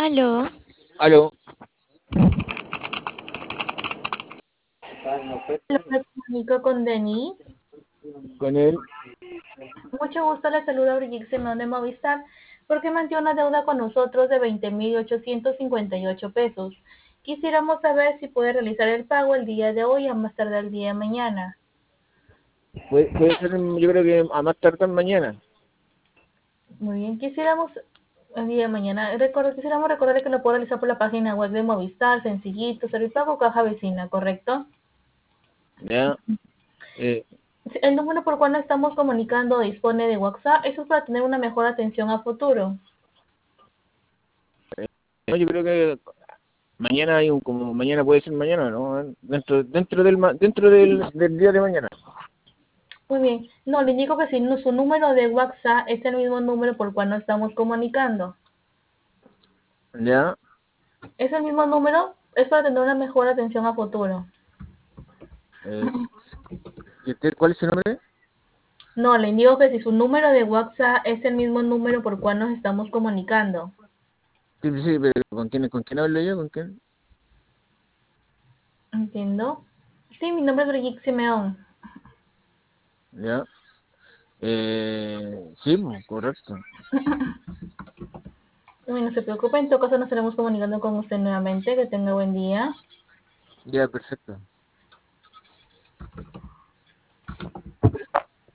Aló, Aló. Me comunico con Denis. Con él. Mucho gusto, le saluda Brigitte Simón de Movistar, porque mantiene una deuda con nosotros de 20.858 pesos. Quisiéramos saber si puede realizar el pago el día de hoy a más tardar el día de mañana. Puede ser, yo creo que a más tardar mañana. Muy bien, quisiéramos el día de mañana. Quisiéramos recordarle que lo puede realizar por la página web de Movistar, sencillito, hacer el pago caja vecina, ¿correcto? Ya. Eh, El número por cual nos estamos comunicando dispone de WhatsApp. Eso es para tener una mejor atención a futuro. no, yo creo que mañana hay como mañana puede ser mañana, ¿no? Dentro del día de mañana. Muy bien. No, le indico que si no, su número de WhatsApp es el mismo número por el cual nos estamos comunicando. Ya. Es el mismo número, es para tener una mejor atención a futuro. Eh, ¿Cuál es su nombre? No, le indico que si su número de WhatsApp es el mismo número por el cual nos estamos comunicando. Sí, sí, pero ¿con quién hablo yo? ¿Con quién? ¿Entiendo? Sí, mi nombre es Brigitte Simeón. Ya. Sí, pues, correcto. Bueno, no se preocupe, en todo caso nos estaremos comunicando con usted nuevamente. Que tenga buen día. Ya, perfecto.